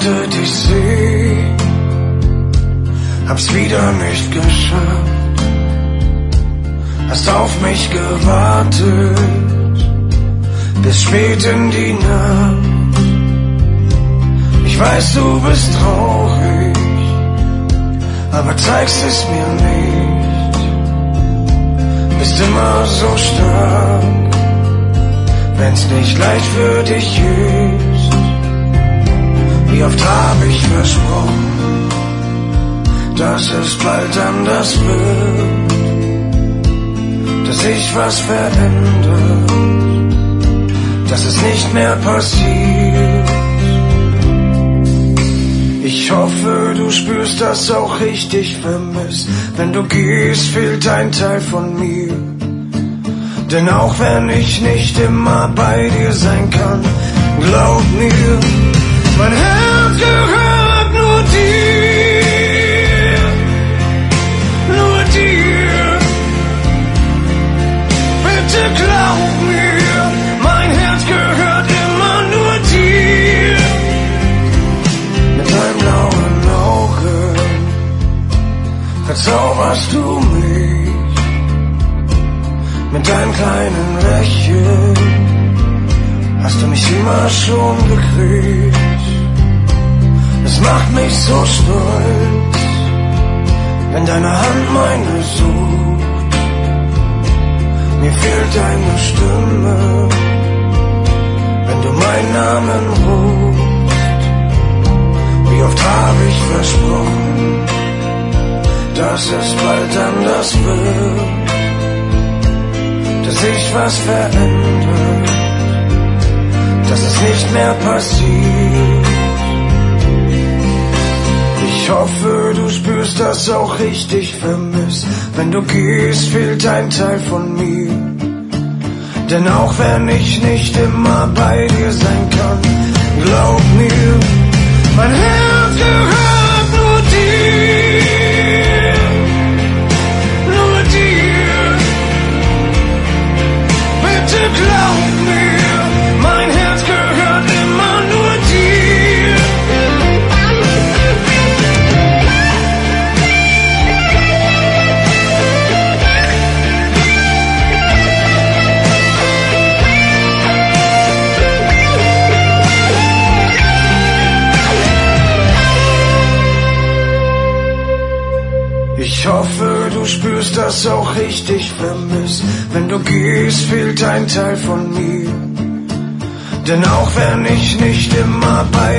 wollte dich sehen, hab's wieder nicht geschafft. Hast auf mich gewartet, bis spät in die Nacht. Ich weiß, du bist traurig, aber zeigst es mir nicht. Bist immer so stark, wenn's nicht leicht für dich ist. Wie oft hab ich versprochen, dass es bald anders wird, dass sich was verändert, dass es nicht mehr passiert. Ich hoffe, du spürst das auch richtig vermisst. Wenn du gehst, fehlt ein Teil von mir. Denn auch wenn ich nicht immer bei dir sein kann, glaub mir, mein Herz gehört nur dir, nur dir. Bitte glaub mir, mein Herz gehört immer nur dir. Mit deinem blauen Auge verzauberst du mich, mit deinem kleinen Lächeln hast du mich immer schon gekriegt. Es macht mich so stolz, wenn deine Hand meine sucht. Mir fehlt deine Stimme, wenn du meinen Namen rufst. Wie oft habe ich versprochen, dass es bald anders wird, dass sich was verändert, dass es nicht mehr passiert. Ich hoffe, du spürst das auch richtig vermisst. Wenn du gehst, fehlt ein Teil von mir. Denn auch wenn ich nicht immer bei dir sein kann, glaub mir, mein Herz gehört nur dir, nur dir. Bitte glaub mir, mein Herz gehört immer nur dir. Ich hoffe, du spürst das auch richtig vermisst. Wenn du gehst, fehlt ein Teil von mir. Denn auch wenn ich nicht immer bei